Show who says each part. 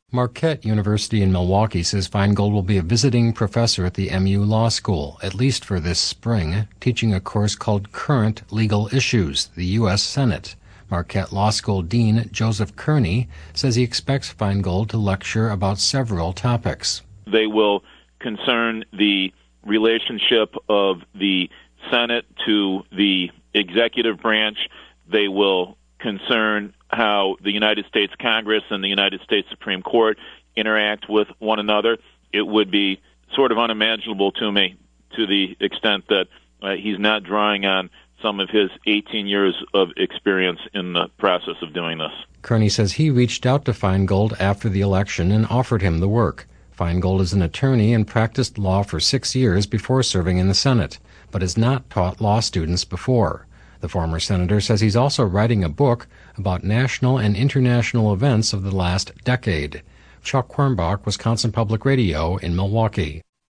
Speaker 1: Marquette University in Milwaukee says Feingold will be a visiting professor at the MU Law School, at least for this spring, teaching a course called Current Legal Issues, the U.S. Senate. Marquette Law School Dean Joseph Kearney says he expects Feingold to lecture about several topics.
Speaker 2: They will concern the relationship of the Senate to the executive branch. They will concern how the United States Congress and the United States Supreme Court interact with one another. It would be sort of unimaginable to me to the extent that he's not drawing on some of his 18 years of experience in the process of doing this.
Speaker 1: Kearney says he reached out to Feingold after the election and offered him the work. Feingold is an attorney and practiced law for 6 years before serving in the Senate, but has not taught law students before. The former senator says he's also writing a book about national and international events of the last decade. Chuck Quirmbach, Wisconsin Public Radio in Milwaukee.